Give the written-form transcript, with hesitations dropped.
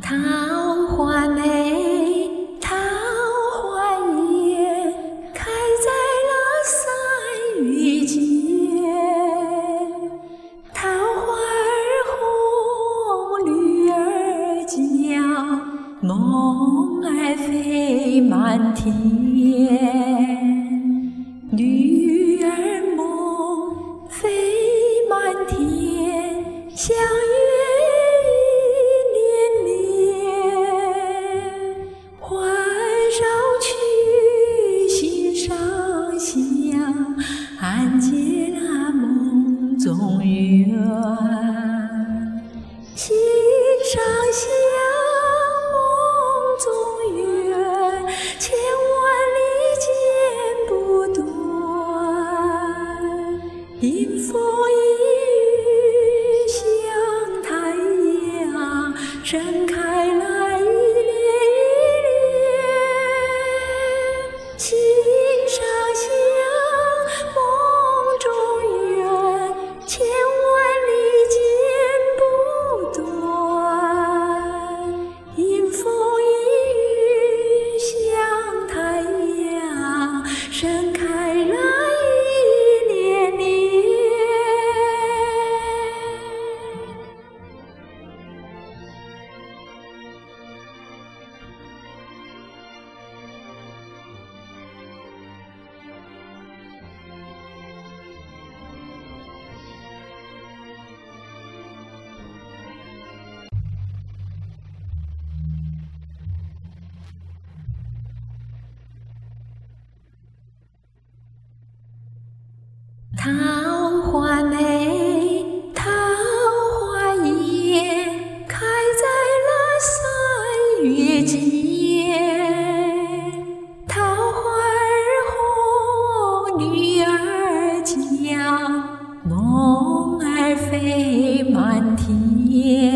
桃花美，桃花艳，开在了3月间。桃花儿红，绿儿娇，梦儿飞满天。绿儿梦飞满天，像月一年年。欢烧去，心上香，安结了梦中缘。心上香，梦中缘，千万里剪不断。迎风一雨，像太阳，盛开了一年一年。心上香，梦中缘，千万里剪不断。迎风一雨，像太阳，盛开了一年年。桃花美，桃花艳，开在了3月间。桃花儿红，绿儿娇，梦儿飞满天。